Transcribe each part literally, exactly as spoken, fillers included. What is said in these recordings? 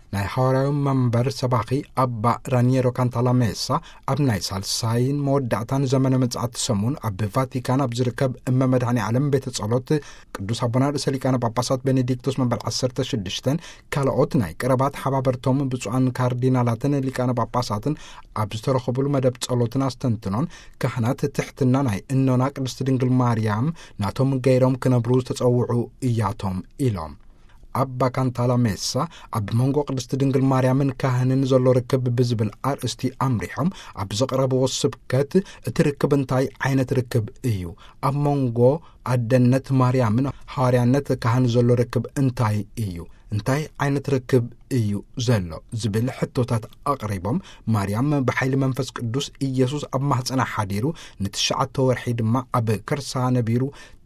ናይ ሐዋርያዊ መንበር ሰባኺ አባ ራኒየሮ ካንታላሜሳ ኣብ ናይ ሳልሳይን መወዳእታን ዘመነ ምጽአት ሰሙን ኣብ ቫቲካን ኣብ ዝርከብ እመ መድኃኒ ዓለም ቤተ ጸሎት ቅዱስ አቡነ ርእሰ ሊቃነ ጳጳሳት ቤኔዲክቶስ መንበር ዓሰርተ ሽዱሽተ ካልኦት ናይ ቀረባት ሓባበርቶም ብፁዓን ካርዲናላትን ሊቃነ ጳጳሳትን ኣብ ዝተረኸብሉ መደብ ጸሎትን አስተንትኖን ካህናት ትሕትና ናይ እኖና ቅድስት ድንግል ማርያም ናቶም ገይሮም ክነብሩ ተጸውዑ እያቶም ኢሎም አባ ካንታላሜሳ ኣብ መንጎ ቅድስት ድንግል ማርያምን ካህንን ዘሎ ርክብ ብዝብል አርእስቲ ኣምሪሖም ኣብ ዘቕረብዎ ስብከት እቲ ርክብ እንታይ ዓይነት ርክብ እዩ ኣብ መንጎ ኣደነት ማርያምን ሐዋርያነት ካህን ዘሎ ርክብ እንታይ እዩ እንታይ ዓይነት ርክብ እዩ ዘሎ ዝብል ሕቶታት ኣቕሪቦም ማርያም ብሓይሊ መንፈስ ቅዱስ ኢየሱስ ኣብ ማህፀና ሓዲሩ ንትሽዓተ ወርሒ ድማ ኣብ ከርሳ ነቢሩ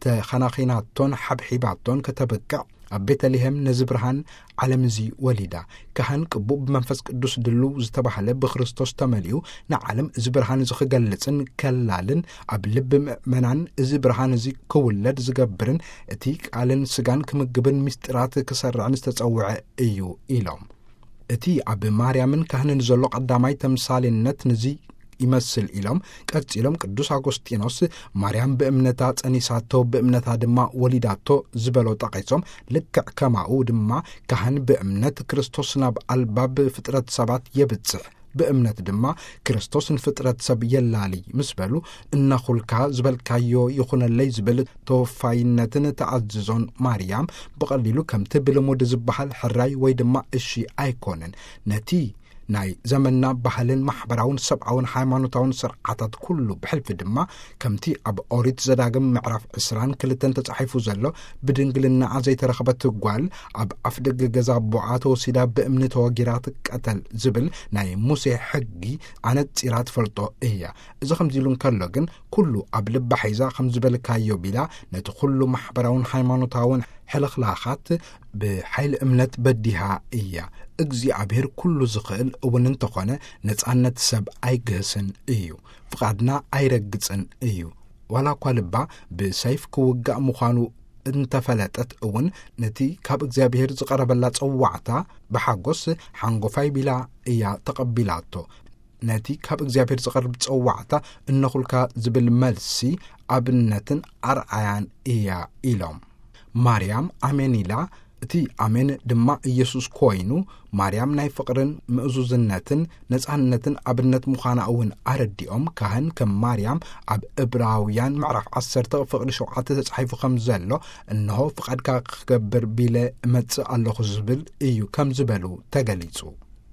ተኸናኺናቶን ሓብሒባቶን ከተበቅዕ ኣብ ቤተልሔም ነዚ ብርሃን ዓለም እዚ ወሊዳ ካህን ቅቡእ ብመንፈስ ቅዱስ ድሉ ዝተባህለ ብክርስቶስ ተመሊኡ ንዓለም እዚ ብርሃን እዚ ክገልጽን ከላልን ኣብ ልቢ ምእመናን እዚ ብርሃን እዚ ክውለድ ዝገብርን እቲ ቃልን ስጋን ክምግብን ምስጢራት ክሰርዕን ዝተጸውዐ እዩ ኢሎም እቲ ኣብ ማርያምን ካህንን ዘሎ ቀዳማይ ተምሳሌነት ንዚ ይመስል ኢሎም ቀጽሎም ቅዱስ አጎስጢኖስ ማርያም በእምነታ ጸኒሳቶ በእምነታ ድማ ወሊዳቶ ዝበሎ ጠቂሶም ልክዕ ከማኡ ድማ ካህን በእምነት ክርስቶስ ናብ አልባብ ፍጥረት ሰባት የብጽሕ በእምነት ድማ ክርስቶስን ፍጥረት ሰብ የላሊ ምስበሉ እናኹልካ ዝበልካዮ ይኹነለይ ዝብል ተወፋይነትን ተዓዝዞን ማርያም በቀሊሉ ከምቲ ብልሙድ ዝበሃል ሕራይ ወይ ድማ እሺ አይኮንን ነቲ ናይ ዘመንና ባህልን ማሕበራውን ሰብዓውን ሃይማኖታውን ስርዓታት ኩሉ ብሕልፊ ድማ ከምቲ ኣብ ኦሪት ዘዳግም ምዕራፍ ዕስራን ክልተን ተጻሒፉ ዘሎ ብድንግልና ዘይተረኸበት ጓል ኣብ ኣፍደገ ገዛ ቦዓ ተወሲዳ በእምነት ወጊራ ትቀተል ዝብል ናይ ሙሴ ሕጊ ኣነጺራ ትፈልጦ እያ እዚ ከምዚ ኢሉ እንከሎ ግን ኩሉ ኣብ ልባ ሒዛ ከም ዝበልካዮ ቢላ ነቲ ኩሉ ማሕበራውን ሃይማኖታውን ሕልኽላኻት ብሓይሊ እምነት በዲሃ እያ እግዚአብሔር ኩሉ ዝኽእል እውን እንተኾነ ነጻነት ሰብ ኣይግህስን እዩ ፍቃድና ኣይረግጽን እዩ ዋላ እኳ ልባ ብሰይፍ ክውጋእ ምዃኑ እንተፈለጠት እውን ነቲ ካብ እግዚአብሔር ዝቐረበላ ጽዋዕታ ብሓጎስ ሓንጎፋይ ቢላ እያ ተቐቢላቶ ነቲ ካብ እግዚአብሔር ዝቐርብ ጽዋዕታ እነኹልካ ዝብል መልሲ ኣብነትን ኣርአያን እያ ኢሎም ማርያም ኣሜን ኢላ እቲ ኣሜን ድማ ኢየሱስ ኮይኑ ማርያም ናይ ፍቅርን ምእዙዝነትን ነጻነትን ኣብነት ምዃና እውን ኣረዲኦም ካህን ከም ማርያም ኣብ ዕብራውያን ምዕራፍ ዓሰርተ ፍቅሪ ሸውዓተ ተጻሒፉ ከም ዘሎ እነሆ ፍቃድካ ክገብር ቢለ እመጽእ ኣለኹ ዝብል እዩ ከም ዝበሉ ተገሊጹ